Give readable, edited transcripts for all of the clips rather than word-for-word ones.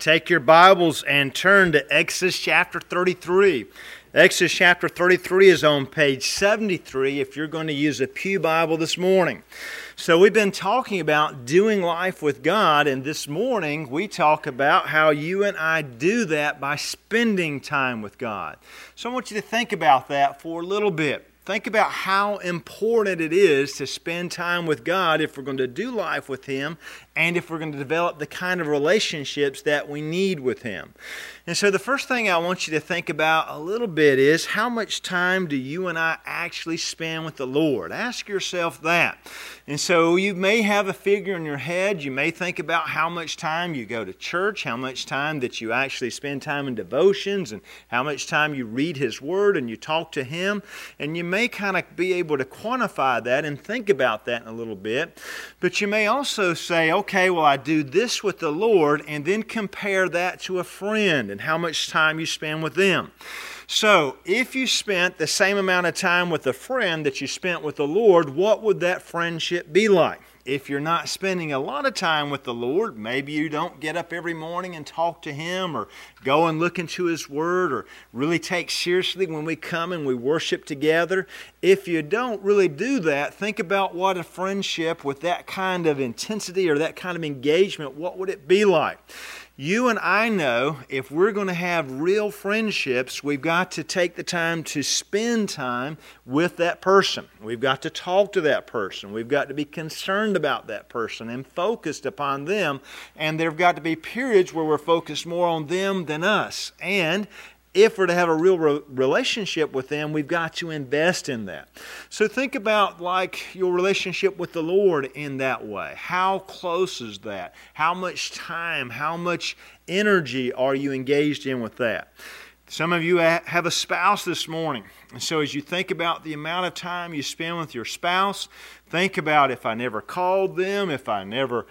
Take your Bibles and turn to Exodus chapter 33. Exodus chapter 33 is on page 73 if you're going to use a Pew Bible this morning. So we've been talking about doing life with God, and this morning we talk about how you and I do that by spending time with God. So I want you to think about that for a little bit. Think about how important it is to spend time with God if we're going to do life with Him and if we're going to develop the kind of relationships that we need with Him. And so the first thing I want you to think about a little bit is how much time do you and I actually spend with the Lord? Ask yourself that. And so you may have a figure in your head. You may think about how much time you go to church, how much time that you actually spend time in devotions, and how much time you read His Word and you talk to Him. And you may kind of be able to quantify that and think about that in a little bit. But you may also say, okay, well, I do this with the Lord, and then compare that to a friend and how much time you spend with them. So, if you spent the same amount of time with a friend that you spent with the Lord, what would that friendship be like? If you're not spending a lot of time with the Lord, maybe you don't get up every morning and talk to Him or go and look into His Word or really take seriously when we come and we worship together. If you don't really do that, think about what a friendship with that kind of intensity or that kind of engagement, what would it be like? You and I know if we're going to have real friendships, we've got to take the time to spend time with that person. We've got to talk to that person. We've got to be concerned about that person and focused upon them. And there have got to be periods where we're focused more on them than us. And if we're to have a real relationship with them, we've got to invest in that. So think about like your relationship with the Lord in that way. How close is that? How much time, how much energy are you engaged in with that? Some of you have a spouse this morning. And so as you think about the amount of time you spend with your spouse, think about if I never called them, if I never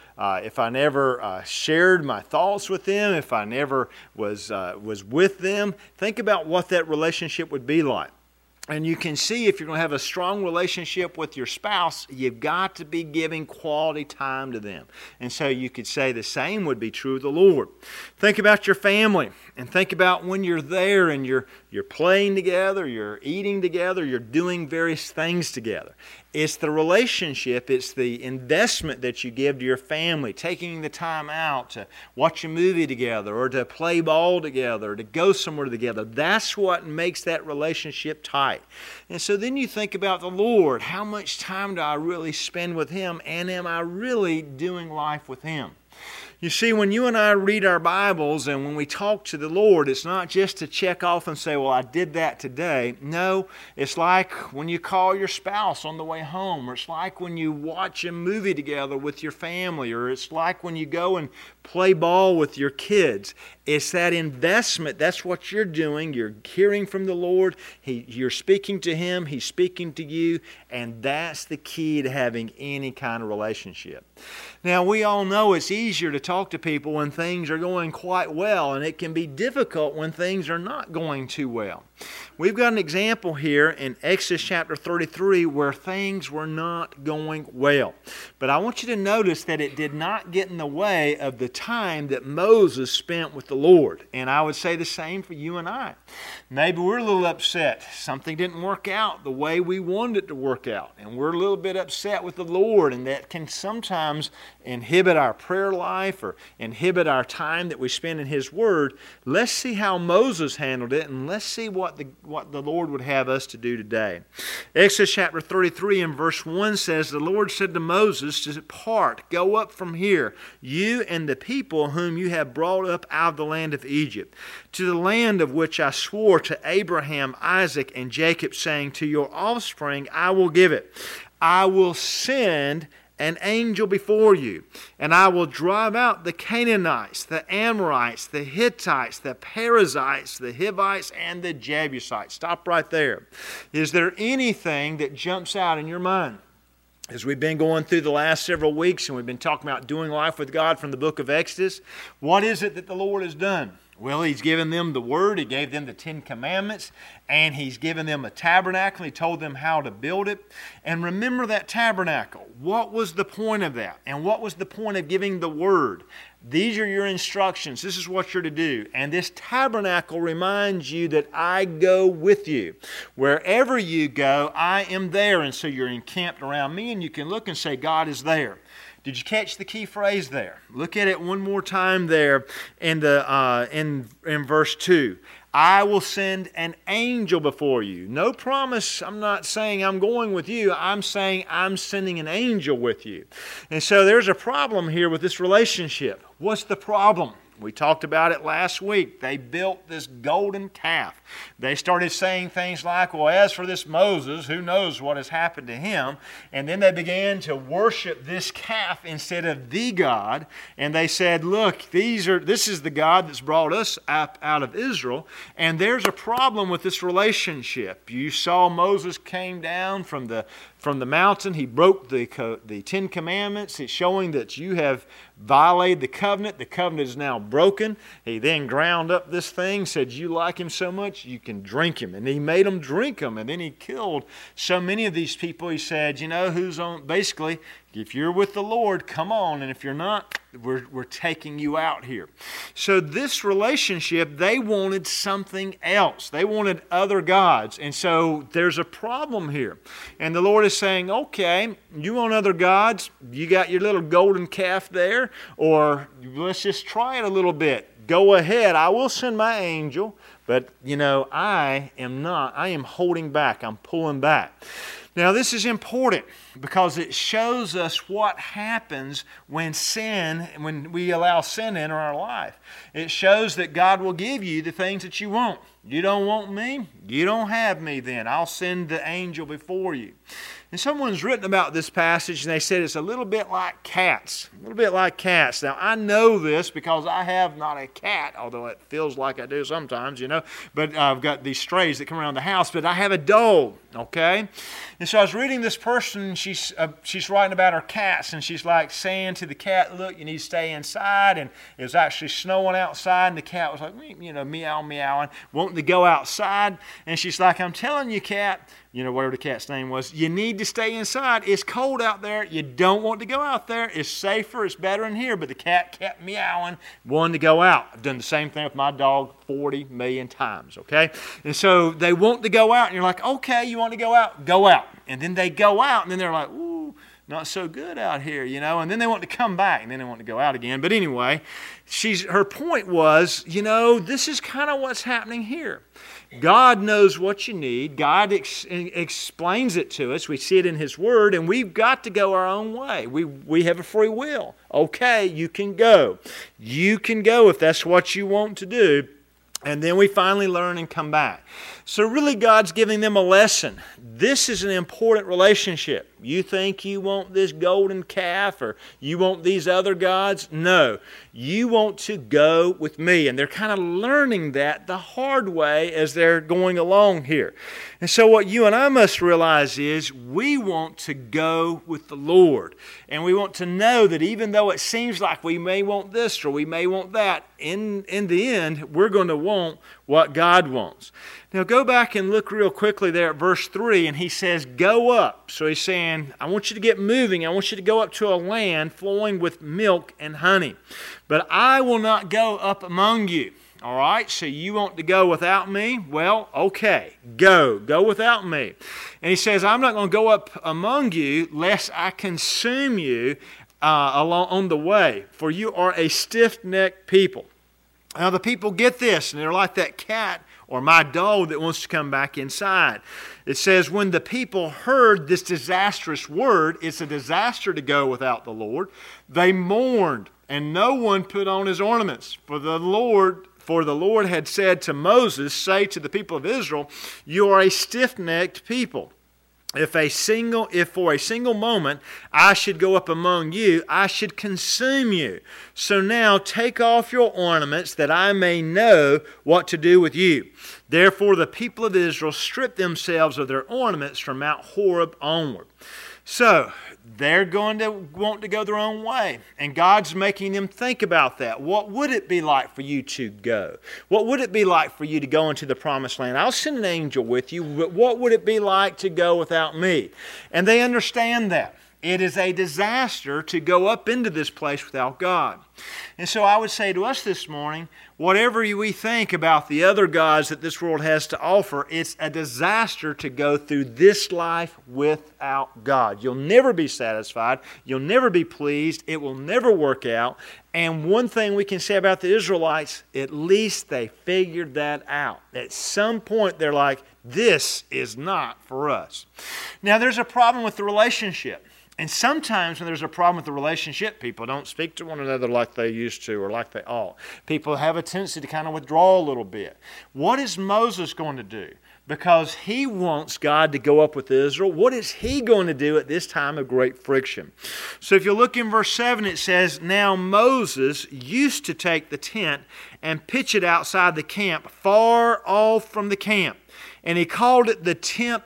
shared my thoughts with them, if I never was with them. Think about what that relationship would be like. And you can see if you're going to have a strong relationship with your spouse, you've got to be giving quality time to them. And so you could say the same would be true of the Lord. Think about your family and think about when you're there and you're playing together, you're eating together, you're doing various things together. It's the relationship, it's the investment that you give to your family, taking the time out to watch a movie together or to play ball together or to go somewhere together. That's what makes that relationship tight. And so then you think about the Lord. How much time do I really spend with Him, and am I really doing life with Him? You see, when you and I read our Bibles and when we talk to the Lord, it's not just to check off and say, well, I did that today. No, it's like when you call your spouse on the way home, or it's like when you watch a movie together with your family, or it's like when you go and play ball with your kids. It's that investment. That's what you're doing. You're hearing from the Lord. You're speaking to Him. He's speaking to you. And that's the key to having any kind of relationship. Now, we all know it's easier to talk to people when things are going quite well, and it can be difficult when things are not going too well. We've got an example here in Exodus chapter 33 where things were not going well. But I want you to notice that it did not get in the way of the time that Moses spent with the Lord. And I would say the same for you and I. Maybe we're a little upset. Something didn't work out the way we wanted it to work out. And we're a little bit upset with the Lord, and that can sometimes inhibit our prayer life or inhibit our time that we spend in His Word. Let's see how Moses handled it, and let's see what the Lord would have us to do today. Exodus chapter 33 and verse 1 says, the Lord said to Moses, depart, go up from here, you and the people whom you have brought up out of the land of Egypt, to the land of which I swore to Abraham, Isaac, and Jacob, saying, to your offspring I will give it. I will send an angel before you, and I will drive out the Canaanites, the Amorites, the Hittites, the Perizzites, the Hivites, and the Jebusites. Stop right there. Is there anything that jumps out in your mind? As we've been going through the last several weeks and we've been talking about doing life with God from the book of Exodus, what is it that the Lord has done? Well, He's given them the Word. He gave them the 10 Commandments. And He's given them a tabernacle. He told them how to build it. And remember that tabernacle. What was the point of that? And what was the point of giving the Word? These are your instructions. This is what you're to do. And this tabernacle reminds you that I go with you. Wherever you go, I am there. And so you're encamped around me, and you can look and say, God is there. Did you catch the key phrase there? Look at it one more time there in verse 2. I will send an angel before you. No promise. I'm not saying I'm going with you. I'm saying I'm sending an angel with you. And so there's a problem here with this relationship. What's the problem? We talked about it last week. They built this golden calf. They started saying things like, well, as for this Moses, who knows what has happened to him? And then they began to worship this calf instead of the God. And they said, look, this is the God that's brought us out of Israel. And there's a problem with this relationship. You saw Moses came down from the mountain. He broke the Ten Commandments. It's showing that you have violated the covenant. The covenant is now broken. He then ground up this thing, said, you like him so much, you can drink him. And he made them drink him. And then he killed so many of these people. He said, you know, basically, if you're with the Lord, come on. And if you're not, we're taking you out here. So this relationship, they wanted something else. They wanted other gods. And so there's a problem here. And the Lord is saying, okay, you want other gods? You got your little golden calf there? Or let's just try it a little bit. Go ahead. I will send my angel. But, you know, I am holding back. I'm pulling back. Now, this is important because it shows us what happens when we allow sin into our life. It shows that God will give you the things that you want. You don't want me? You don't have me then. I'll send the angel before you. And someone's written about this passage, and they said it's a little bit like cats. A little bit like cats. Now, I know this because I have not a cat, although it feels like I do sometimes, you know. But I've got these strays that come around the house. But I have a dog, okay? And so I was reading this person, she's writing about her cats, and she's like saying to the cat, look, you need to stay inside. And it was actually snowing outside, and the cat was like, you know, meowing, wanting to go outside. And she's like, I'm telling you, cat, you know, whatever the cat's name was, you need to stay inside. It's cold out there. You don't want to go out there. It's safer. It's better in here. But the cat kept meowing, wanting to go out. I've done the same thing with my dog 40 million times, okay? And so they want to go out, and you're like, okay, you want to go out? Go out. And then they go out, and then they're like, ooh, not so good out here, you know? And then they want to come back, and then they want to go out again. But anyway, her point was, you know, this is kind of what's happening here. God knows what you need. God explains it to us. We see it in His Word, and we've got to go our own way. We have a free will. Okay, you can go. You can go if that's what you want to do. And then we finally learn and come back. So really God's giving them a lesson. This is an important relationship. You think you want this golden calf or you want these other gods? No. You want to go with me. And they're kind of learning that the hard way as they're going along here. And so what you and I must realize is we want to go with the Lord. And we want to know that even though it seems like we may want this or we may want that, in the end, we're going to want what God wants. Now go back and look real quickly there at verse 3, and he says, go up. So he's saying, I want you to get moving. I want you to go up to a land flowing with milk and honey. But I will not go up among you. All right, so you want to go without me? Well, okay, go without me. And he says, I'm not going to go up among you lest I consume you along on the way, for you are a stiff-necked people. Now the people get this, and they're like that cat or my dog that wants to come back inside. It says, when the people heard this disastrous word, it's a disaster to go without the Lord, they mourned, and no one put on his ornaments. For the Lord had said to Moses, say to the people of Israel, you are a stiff-necked people. If for a single moment I should go up among you, I should consume you. So now take off your ornaments that I may know what to do with you. Therefore the people of Israel stripped themselves of their ornaments from Mount Horeb onward. So they're going to want to go their own way. And God's making them think about that. What would it be like for you to go? What would it be like for you to go into the promised land? I'll send an angel with you, but what would it be like to go without me? And they understand that. It is a disaster to go up into this place without God. And so I would say to us this morning, whatever we think about the other gods that this world has to offer, it's a disaster to go through this life without God. You'll never be satisfied. You'll never be pleased. It will never work out. And one thing we can say about the Israelites, at least they figured that out. At some point they're like, this is not for us. Now there's a problem with the relationship. And sometimes when there's a problem with the relationship, people don't speak to one another like they used to or like they ought. People have a tendency to kind of withdraw a little bit. What is Moses going to do? Because he wants God to go up with Israel. What is he going to do at this time of great friction? So if you look in verse 7, it says, Now Moses used to take the tent and pitch it outside the camp, far off from the camp. And he called it the tent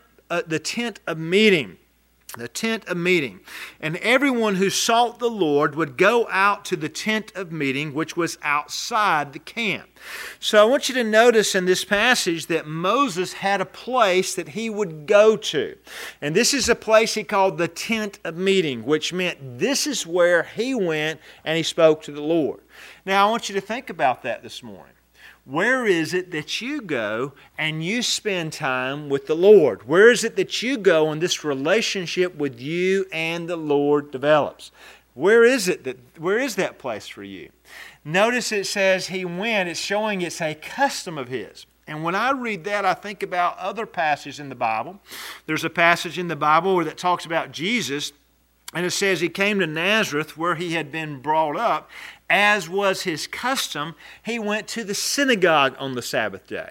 of meeting. The tent of meeting. And everyone who sought the Lord would go out to the tent of meeting, which was outside the camp. So I want you to notice in this passage that Moses had a place that he would go to. And this is a place he called the tent of meeting, which meant this is where he went and he spoke to the Lord. Now I want you to think about that this morning. Where is it that you go and you spend time with the Lord? Where is it that you go and this relationship with you and the Lord develops? Where is that place for you? Notice it says he went. It's showing it's a custom of his. And when I read that, I think about other passages in the Bible. There's a passage in the Bible that talks about Jesus, and it says he came to Nazareth where he had been brought up. As was his custom, he went to the synagogue on the Sabbath day.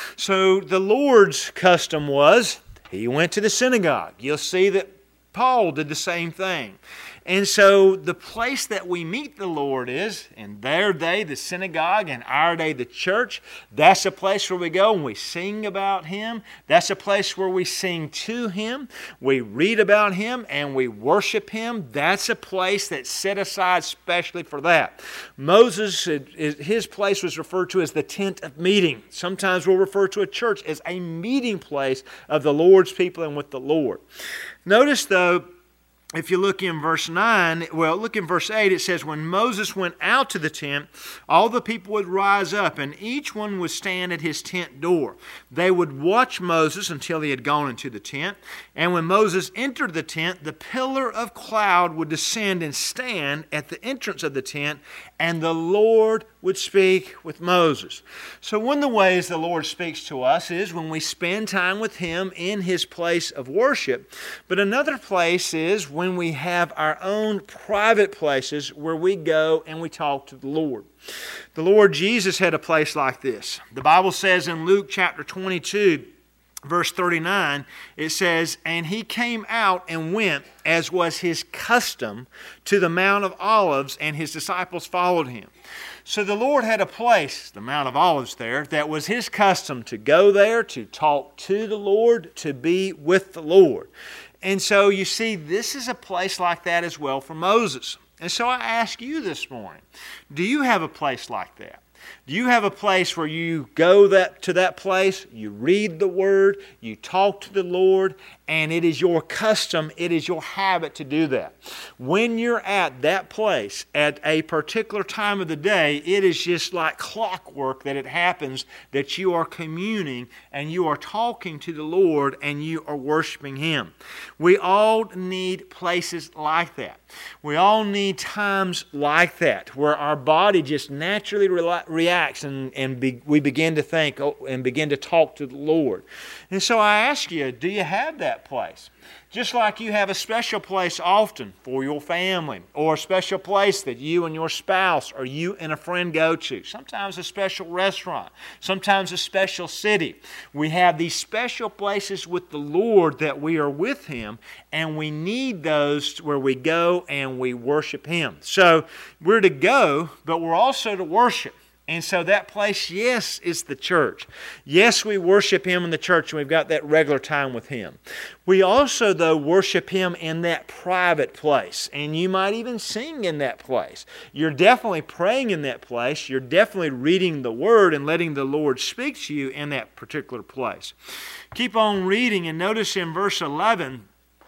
So the Lord's custom was he went to the synagogue. You'll see that Paul did the same thing. And so the place that we meet the Lord is, in their day, the synagogue, and our day, the church. That's a place where we go and we sing about Him. That's a place where we sing to Him. We read about Him and we worship Him. That's a place that's set aside specially for that. Moses, his place was referred to as the tent of meeting. Sometimes we'll refer to a church as a meeting place of the Lord's people and with the Lord. Notice, though, if you look in verse 9, look in verse 8, it says, When Moses went out to the tent, all the people would rise up, and each one would stand at his tent door. They would watch Moses until he had gone into the tent. And when Moses entered the tent, the pillar of cloud would descend and stand at the entrance of the tent, and the Lord would speak with Moses. So one of the ways the Lord speaks to us is when we spend time with Him in His place of worship. But another place is when we have our own private places where we go and we talk to the Lord. The Lord Jesus had a place like this. The Bible says in Luke chapter 22, verse 39, it says, And he came out and went, as was his custom, to the Mount of Olives, and his disciples followed him. So the Lord had a place, the Mount of Olives there, that was His custom to go there, to talk to the Lord, to be with the Lord. And so you see, this is a place like that as well for Moses. And so I ask you this morning, do you have a place like that? Do you have a place where you go to that place, you read the Word, you talk to the Lord, and it is your custom, it is your habit to do that? When you're at that place at a particular time of the day, it is just like clockwork that it happens that you are communing and you are talking to the Lord and you are worshiping Him. We all need places like that. We all need times like that where our body just naturally reacts and we begin to think and begin to talk to the Lord. And so I ask you, do you have that place? Just like you have a special place often for your family, or a special place that you and your spouse or you and a friend go to. Sometimes a special restaurant, sometimes a special city. We have these special places with the Lord that we are with Him, and we need those where we go and we worship Him. So we're to go, but we're also to worship. And so that place, yes, is the church. Yes, we worship Him in the church, and we've got that regular time with Him. We also, though, worship Him in that private place. And you might even sing in that place. You're definitely praying in that place. You're definitely reading the Word and letting the Lord speak to you in that particular place. Keep on reading, and notice in verse 11,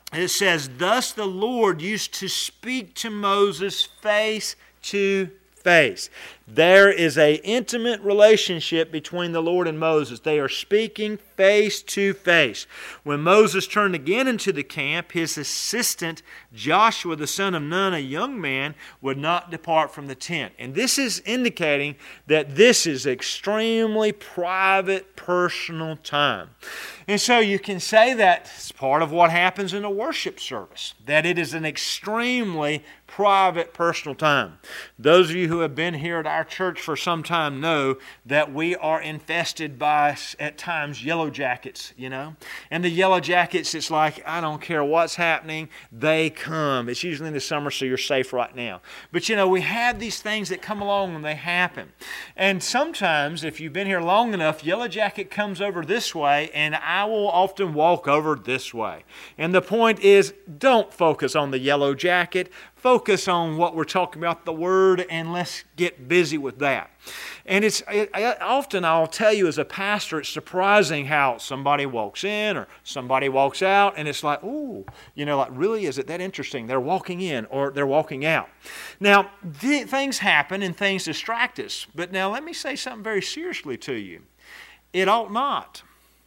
it says, thus the Lord used to speak to Moses face to face. There is an intimate relationship between the Lord and Moses. They are speaking face to face. When Moses turned again into the camp, his assistant Joshua the son of Nun, a young man, would not depart from the tent. And this is indicating that this is extremely private, personal time. And so you can say that it's part of what happens in a worship service, that it is an extremely private, personal time. Those of you who have been here at our church for some time know that we are infested by, at times, yellow jackets, And the yellow jackets, it's like, I don't care what's happening, they come. It's usually in the summer, so you're safe right now. But, we have these things that come along and they happen. And sometimes, if you've been here long enough, yellow jacket comes over this way, and I will often walk over this way. And the point is, don't focus on the yellow jacket. Focus on what we're talking about, the Word, and let's get busy with that. And often I'll tell you as a pastor, it's surprising how somebody walks in or somebody walks out, and it's like, ooh, really, is it that interesting? They're walking in or they're walking out. Now, things happen and things distract us. But now let me say something very seriously to you. It ought not.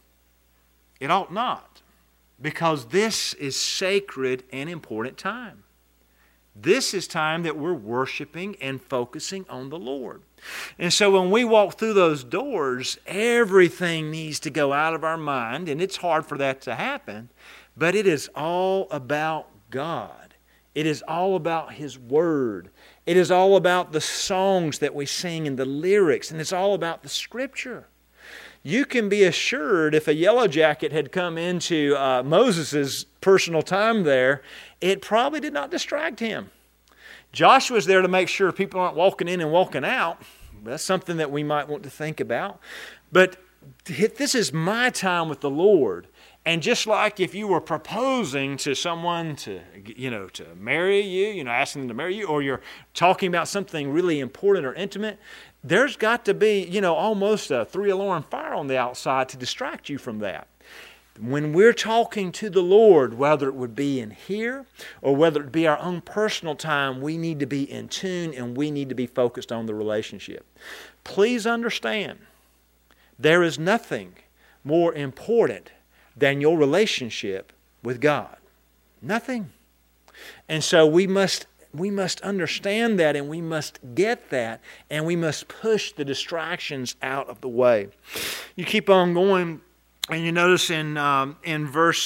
It ought not. Because this is sacred and important time. This is time that we're worshiping and focusing on the Lord. And so when we walk through those doors, everything needs to go out of our mind, and it's hard for that to happen, but it is all about God. It is all about His Word. It is all about the songs that we sing and the lyrics, and it's all about the Scripture. You can be assured if a yellow jacket had come into Moses' personal time there, it probably did not distract him. Joshua's there to make sure people aren't walking in and walking out. That's something that we might want to think about. But this is my time with the Lord. And just like if you were proposing to someone to marry you, asking them to marry you, or you're talking about something really important or intimate, there's got to be, almost a 3-alarm fire on the outside to distract you from that. When we're talking to the Lord, whether it would be in here or whether it be our own personal time, we need to be in tune and we need to be focused on the relationship. Please understand, there is nothing more important than your relationship with God. Nothing. And so we must understand that, and we must get that, and we must push the distractions out of the way. You keep on going, and you notice in verse,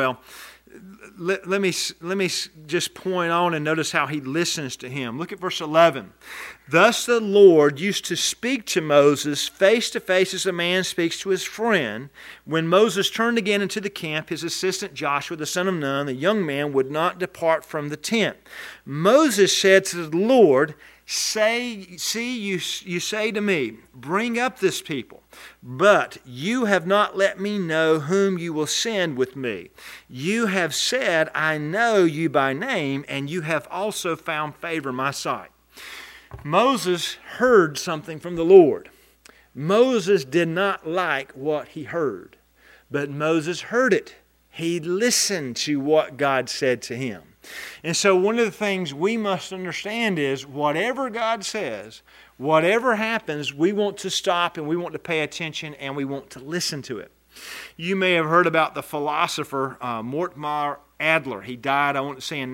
let me just point on and notice how he listens to him. Look at verse 11. Thus the Lord used to speak to Moses face to face as a man speaks to his friend. When Moses turned again into the camp, his assistant Joshua, the son of Nun, the young man, would not depart from the tent. Moses said to the Lord, you say to me, bring up this people, but you have not let me know whom you will send with me. You have said, I know you by name, and you have also found favor in my sight. Moses heard something from the Lord. Moses did not like what he heard, but Moses heard it. He listened to what God said to him. And so one of the things we must understand is whatever God says, whatever happens, we want to stop and we want to pay attention and we want to listen to it. You may have heard about the philosopher Mortimer Adler. He died, I want to say, in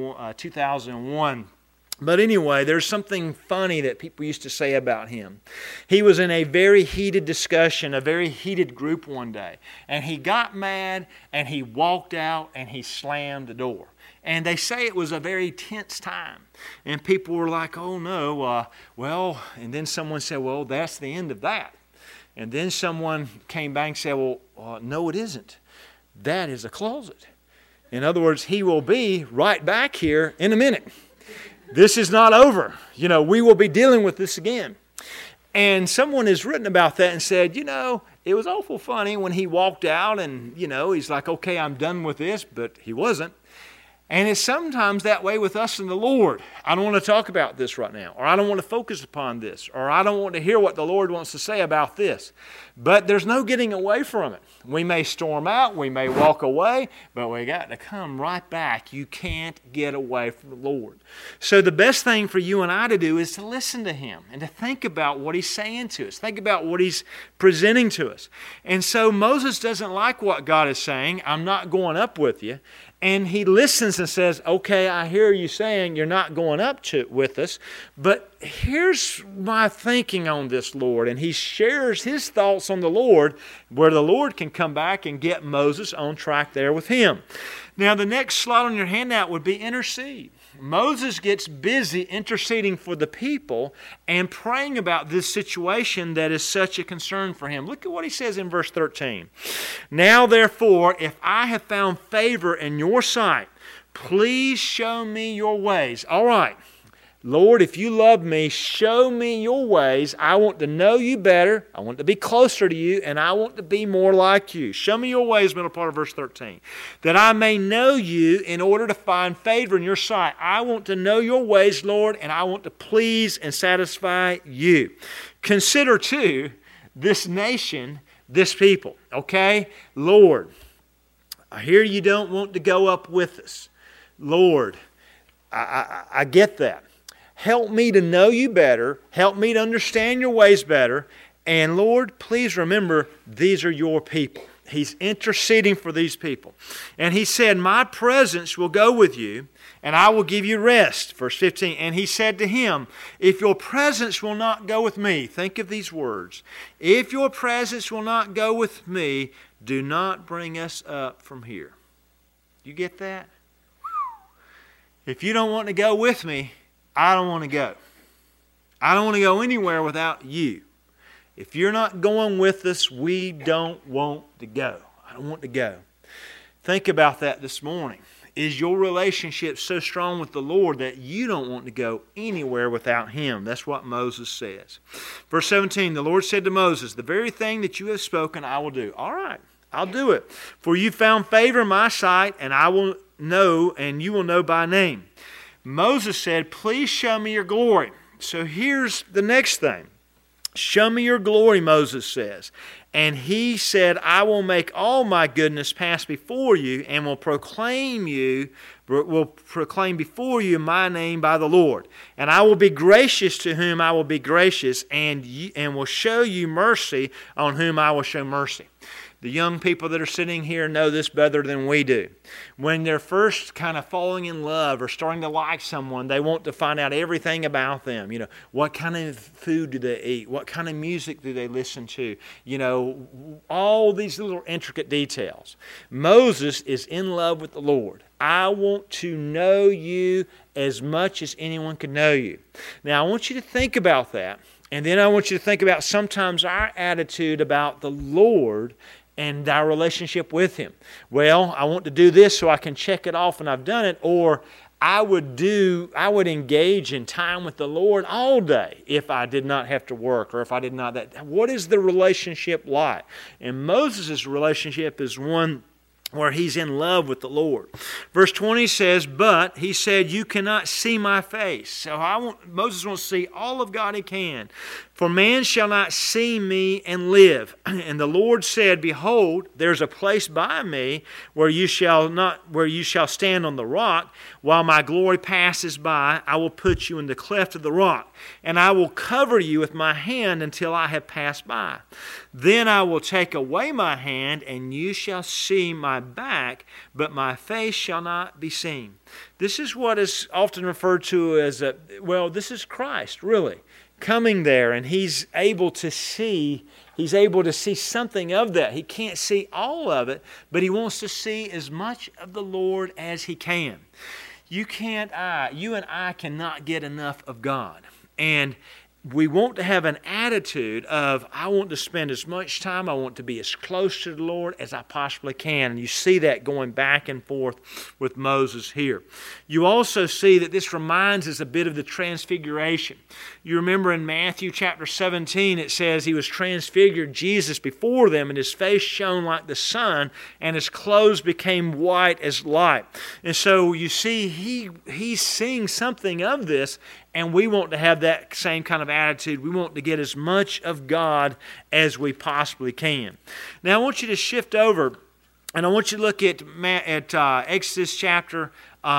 2001. But anyway, there's something funny that people used to say about him. He was in a very heated discussion, a very heated group one day. And he got mad and he walked out and he slammed the door. And they say it was a very tense time. And people were like, oh no, and then someone said, well, that's the end of that. And then someone came back and said, well, no, it isn't. That is a closet. In other words, he will be right back here in a minute. This is not over. We will be dealing with this again. And someone has written about that and said, it was awful funny when he walked out and, he's like, okay, I'm done with this, but he wasn't. And it's sometimes that way with us and the Lord. I don't want to talk about this right now, or I don't want to focus upon this, or I don't want to hear what the Lord wants to say about this. But there's no getting away from it. We may storm out, we may walk away, but we got to come right back. You can't get away from the Lord. So the best thing for you and I to do is to listen to Him and to think about what He's saying to us. Think about what He's presenting to us. And so Moses doesn't like what God is saying. I'm not going up with you. And he listens and says, okay, I hear you saying you're not going up with us, but here's my thinking on this, Lord. And he shares his thoughts on the Lord, where the Lord can come back and get Moses on track there with him. Now, the next slide on your handout would be intercede. Moses gets busy interceding for the people and praying about this situation that is such a concern for him. Look at what he says in verse 13. Now, therefore, if I have found favor in your sight, please show me your ways. All right. Lord, if you love me, show me your ways. I want to know you better. I want to be closer to you, and I want to be more like you. Show me your ways, middle part of verse 13. That I may know you in order to find favor in your sight. I want to know your ways, Lord, and I want to please and satisfy you. Consider, too, this nation, this people, okay? Lord, I hear you don't want to go up with us. Lord, I get that. Help me to know you better. Help me to understand your ways better. And Lord, please remember, these are your people. He's interceding for these people. And he said, my presence will go with you, and I will give you rest. Verse 15, and he said to him, if your presence will not go with me, think of these words, if your presence will not go with me, do not bring us up from here. You get that? If you don't want to go with me, I don't want to go. I don't want to go anywhere without you. If you're not going with us, we don't want to go. I don't want to go. Think about that this morning. Is your relationship so strong with the Lord that you don't want to go anywhere without Him? That's what Moses says. Verse 17, the Lord said to Moses, the very thing that you have spoken, I will do. All right, I'll do it. For you found favor in my sight, and I will know, and you will know by name. Moses said, please show me your glory. So here's the next thing. Show me your glory, Moses says. And he said, I will make all my goodness pass before you and will proclaim before you my name by the Lord. And I will be gracious to whom I will be gracious and will show you mercy on whom I will show mercy. The young people that are sitting here know this better than we do. When they're first kind of falling in love or starting to like someone, they want to find out everything about them. You know, what kind of food do they eat? What kind of music do they listen to? You know, all these little intricate details. Moses is in love with the Lord. I want to know you as much as anyone can know you. Now, I want you to think about that. And then I want you to think about sometimes our attitude about the Lord and our relationship with Him. Well, I want to do this so I can check it off and I've done it, or I would engage in time with the Lord all day if I did not have to work or if I did not that. What is the relationship like? And Moses' relationship is one where he's in love with the Lord. Verse 20 says, but he said, you cannot see my face. So Moses wants to see all of God he can. For man shall not see me and live. And the Lord said, behold, there's a place by me where you shall stand on the rock. While my glory passes by, I will put you in the cleft of the rock, and I will cover you with my hand until I have passed by. Then I will take away my hand, and you shall see my back, but my face shall not be seen. This is what is often referred to as this is Christ, really, coming there, and He's able to see something of that. He can't see all of it, but He wants to see as much of the Lord as He can. You and I cannot get enough of God. And we want to have an attitude of, I want to spend as much time, I want to be as close to the Lord as I possibly can. And you see that going back and forth with Moses here. You also see that this reminds us a bit of the transfiguration. You remember in Matthew chapter 17, it says he was transfigured, Jesus, before them, and his face shone like the sun, and his clothes became white as light. And so you see, he's seeing something of this, and we want to have that same kind of attitude. We want to get as much of God as we possibly can. Now I want you to shift over, and I want you to look at Exodus chapter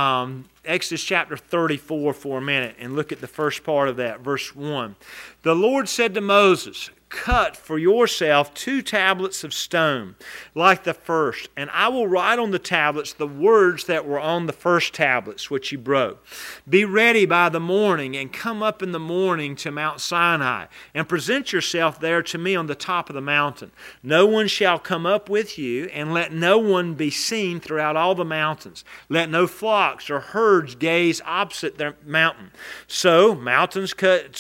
34 for a minute, and look at the first part of that, verse 1. The Lord said to Moses, cut for yourself 2 tablets of stone, like the first, and I will write on the tablets the words that were on the first tablets, which you broke. Be ready by the morning, and come up in the morning to Mount Sinai, and present yourself there to me on the top of the mountain. No one shall come up with you, and let no one be seen throughout all the mountains. Let no flocks or herds gaze opposite the mountain. So Moses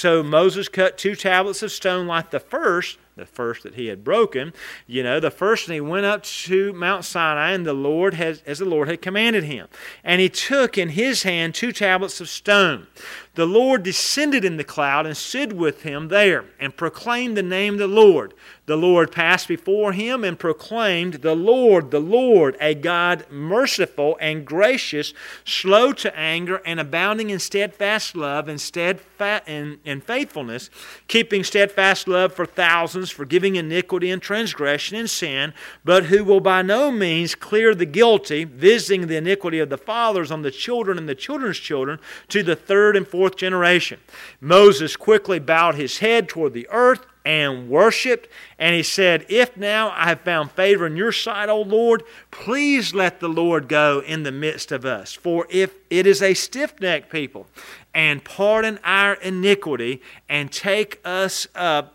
cut 2 tablets of stone like the first that he had broken, the first, and he went up to Mount Sinai, and as the Lord had commanded him. And he took in his hand 2 tablets of stone. The Lord descended in the cloud and stood with him there, and proclaimed the name of the Lord. The Lord passed before him and proclaimed, the Lord, a God merciful and gracious, slow to anger, and abounding in steadfast love and faithfulness, keeping steadfast love for thousands, forgiving iniquity and transgression and sin, but who will by no means clear the guilty, visiting the iniquity of the fathers on the children and the children's children to the 3rd and 4th generation. Moses quickly bowed his head toward the earth and worshipped, and he said, if now I have found favor in your sight, O Lord, please let the Lord go in the midst of us. For if it is a stiff-necked people, and pardon our iniquity, and take us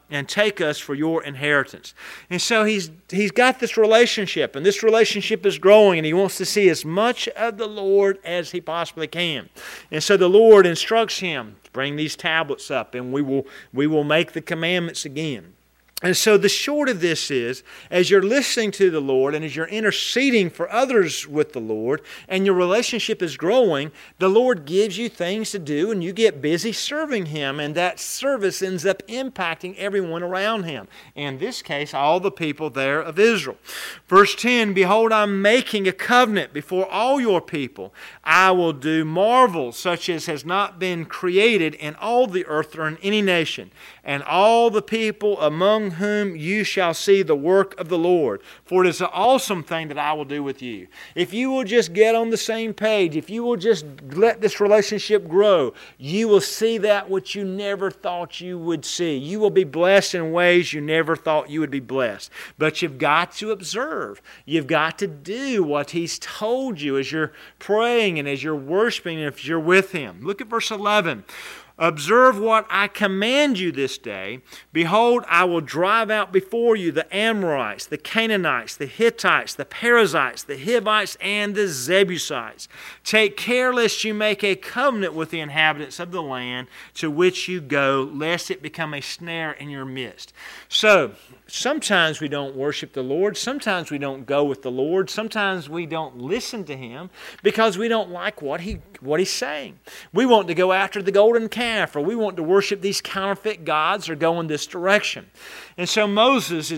for your inheritance. And so he's got this relationship, and this relationship is growing, and he wants to see as much of the Lord as he possibly can. And so the Lord instructs him to bring these tablets up, and we will make the commandments again. And so the short of this is, as you're listening to the Lord and as you're interceding for others with the Lord and your relationship is growing, the Lord gives you things to do and you get busy serving Him, and that service ends up impacting everyone around Him. In this case, all the people there of Israel. Verse 10, behold, I'm making a covenant before all your people. I will do marvels such as has not been created in all the earth or in any nation. And all the people among whom you shall see the work of the Lord. For it is an awesome thing that I will do with you. If you will just get on the same page, if you will just let this relationship grow, you will see that which you never thought you would see. You will be blessed in ways you never thought you would be blessed. But you've got to observe. You've got to do what He's told you as you're praying and as you're worshiping and if you're with Him. Look at verse 11. Observe what I command you this day. Behold, I will drive out before you the Amorites, the Canaanites, the Hittites, the Perizzites, the Hivites, and the Jebusites. Take care lest you make a covenant with the inhabitants of the land to which you go, lest it become a snare in your midst. So, sometimes we don't worship the Lord. Sometimes we don't go with the Lord. Sometimes we don't listen to Him because we don't like what He's saying. We want to go after the golden calf, or we want to worship these counterfeit gods or go in this direction. And so Moses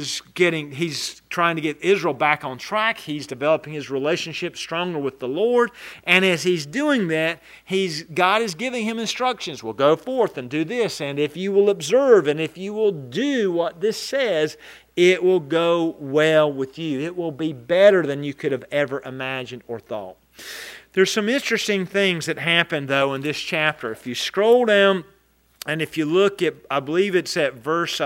he's trying to get Israel back on track. He's developing his relationship stronger with the Lord. And as he's doing that, God is giving him instructions. Well, go forth and do this. And if you will observe and if you will do what this says, it will go well with you. It will be better than you could have ever imagined or thought. There's some interesting things that happen, though, in this chapter. If you scroll down and if you look at, I believe it's at verse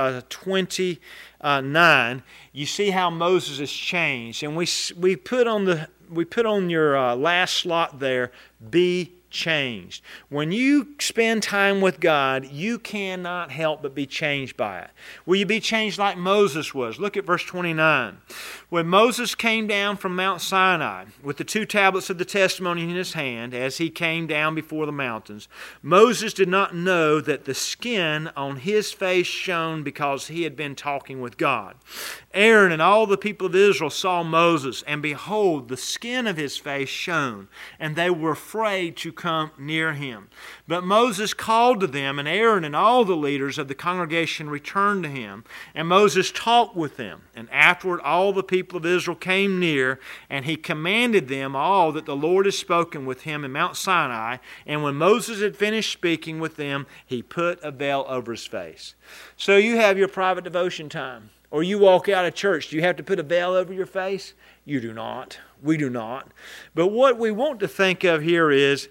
29, you see how Moses has changed. And we put on your last slot there, be changed. When you spend time with God, you cannot help but be changed by it. Will you be changed like Moses was? Look at verse 29. When Moses came down from Mount Sinai with the 2 tablets of the testimony in his hand, as he came down before the mountains, Moses did not know that the skin on his face shone because he had been talking with God. Aaron and all the people of Israel saw Moses, and behold, the skin of his face shone, and they were afraid to come near him. But Moses called to them, and Aaron and all the leaders of the congregation returned to him, and Moses talked with them. And afterward all the people of Israel came near, and he commanded them all that the Lord had spoken with him in Mount Sinai. And when Moses had finished speaking with them, he put a veil over his face. So you have your private devotion time, or you walk out of church. Do you have to put a veil over your face? You do not. We do not. But what we want to think of here is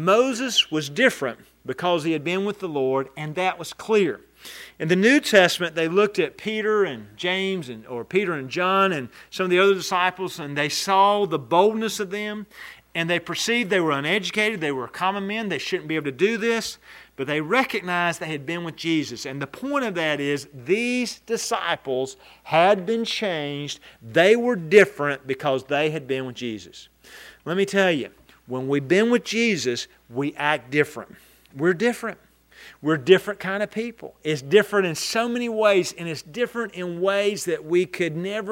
Moses was different because he had been with the Lord, and that was clear. In the New Testament, they looked at Peter and James, or Peter and John and some of the other disciples, and they saw the boldness of them, and they perceived they were uneducated, they were common men, they shouldn't be able to do this, but they recognized they had been with Jesus. And the point of that is these disciples had been changed. They were different because they had been with Jesus. Let me tell you, when we've been with Jesus, we act different. We're different. We're different kind of people. It's different in so many ways, and it's different in ways that we could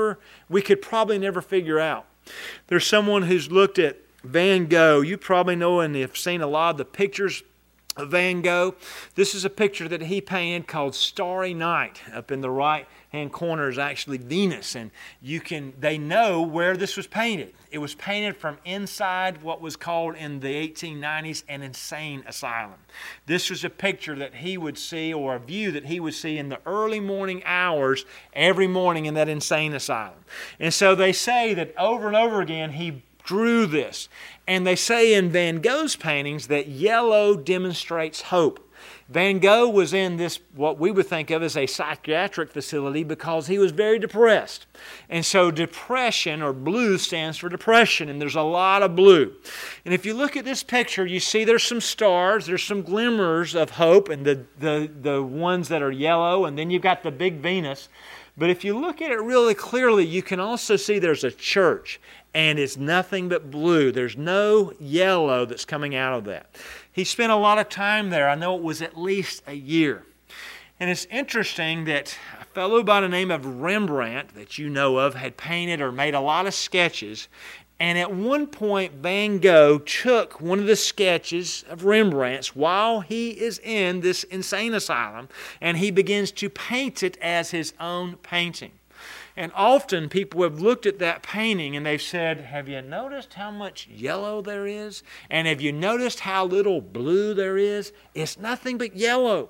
probably never figure out. There's someone who's looked at Van Gogh. You probably know and have seen a lot of the pictures of Van Gogh. This is a picture that he painted called Starry Night. Up in the right-hand corner is actually Venus, and they know where this was painted. It was painted from inside what was called in the 1890s an insane asylum. This was a picture that he would see, or a view that he would see in the early morning hours every morning in that insane asylum. And so they say that over and over again he drew this. And they say in Van Gogh's paintings that yellow demonstrates hope. Van Gogh was in this, what we would think of as a psychiatric facility, because he was very depressed. And so depression, or blue, stands for depression, and there's a lot of blue. And if you look at this picture, you see there's some stars, there's some glimmers of hope, and the ones that are yellow, and then you've got the big Venus. But if you look at it really clearly, you can also see there's a church, and it's nothing but blue. There's no yellow that's coming out of that. He spent a lot of time there. I know it was at least a year. And it's interesting that a fellow by the name of Rembrandt, that you know of, had painted or made a lot of sketches. And at one point, Van Gogh took one of the sketches of Rembrandt's while he is in this insane asylum, and he begins to paint it as his own painting. And often people have looked at that painting and they've said, have you noticed how much yellow there is? And have you noticed how little blue there is? It's nothing but yellow.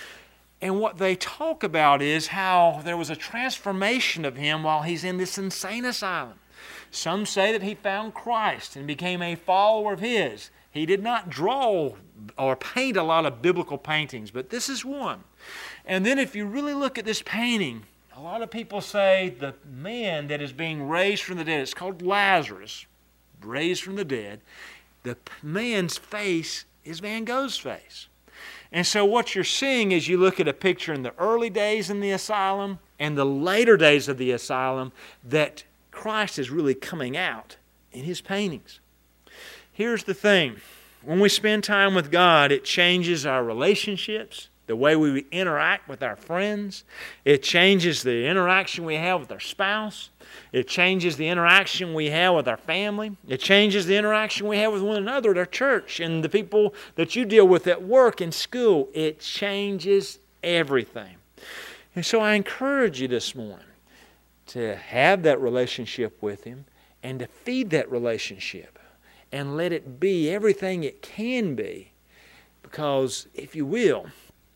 And what they talk about is how there was a transformation of him while he's in this insane asylum. Some say that he found Christ and became a follower of his. He did not draw or paint a lot of biblical paintings, but this is one. And then if you really look at this painting, a lot of people say the man that is being raised from the dead, it's called Lazarus, raised from the dead, the man's face is Van Gogh's face. And so what you're seeing is you look at a picture in the early days in the asylum and the later days of the asylum, that Christ is really coming out in his paintings. Here's the thing. When we spend time with God, it changes our relationships, the way we interact with our friends. It changes the interaction we have with our spouse. It changes the interaction we have with our family. It changes the interaction we have with one another at our church and the people that you deal with at work and school. It changes everything. And so I encourage you this morning to have that relationship with Him and to feed that relationship and let it be everything it can be. Because if you will,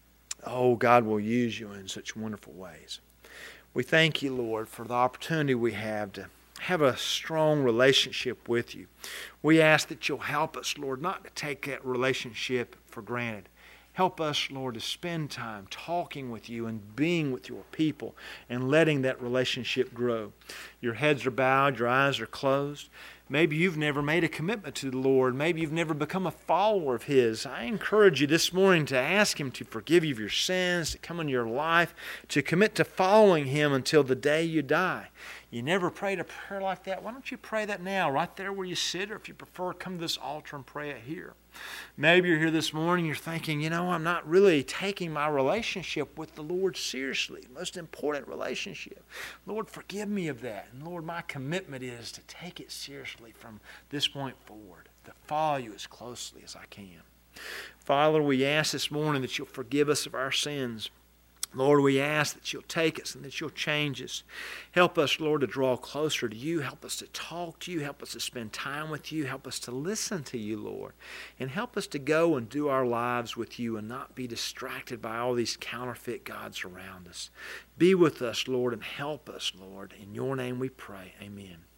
God will use you in such wonderful ways. We thank you, Lord, for the opportunity we have to have a strong relationship with you. We ask that you'll help us, Lord, not to take that relationship for granted. Help us, Lord, to spend time talking with you and being with your people and letting that relationship grow. Your heads are bowed, your eyes are closed. Maybe you've never made a commitment to the Lord. Maybe you've never become a follower of His. I encourage you this morning to ask Him to forgive you of your sins, to come into your life, to commit to following Him until the day you die. You never prayed a prayer like that? Why don't you pray that now, right there where you sit, or if you prefer, come to this altar and pray it here. Maybe you're here this morning, you're thinking, I'm not really taking my relationship with the Lord seriously. Most important relationship. Lord, forgive me of that. And Lord, my commitment is to take it seriously from this point forward, to follow you as closely as I can. Father, we ask this morning that you'll forgive us of our sins. Lord, we ask that you'll take us and that you'll change us. Help us, Lord, to draw closer to you. Help us to talk to you. Help us to spend time with you. Help us to listen to you, Lord. And help us to go and do our lives with you and not be distracted by all these counterfeit gods around us. Be with us, Lord, and help us, Lord. In your name we pray. Amen.